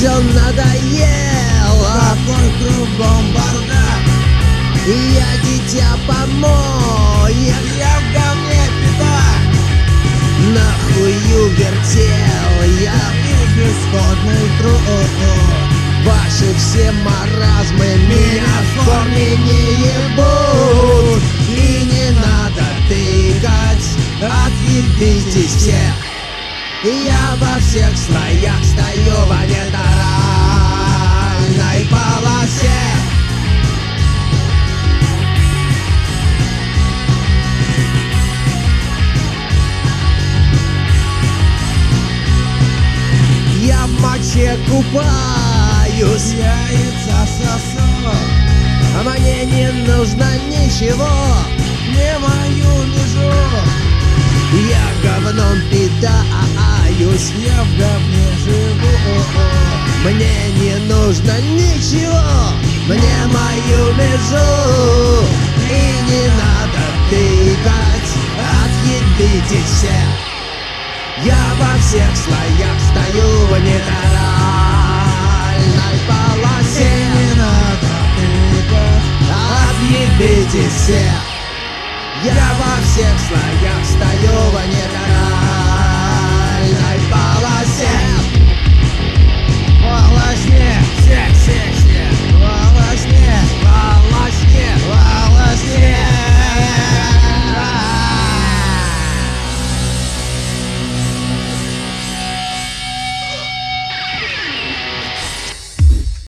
все надоело, Какой кругом бардак, я дитя помоек, я в говне пятак, нахую вертел я и бесходный труд. ваши все маразмы меня в корне не ебут. И не надо тыкать, отъебитесь все. Я во всех слоях стою в нейтральной полосе. Я в моче купаюсь, Яйца сосу, а мне не нужно ничего. не мою лежу, Я говном питаюсь, я в говне живу. мне не нужно ничего, мне мою межу. И не надо тыкать, отъебитесь все. Я во всех слоях стою в нейтральной полосе. Не надо тыкать, Отъебитесь все. Я во всех слоях стою в нейтральной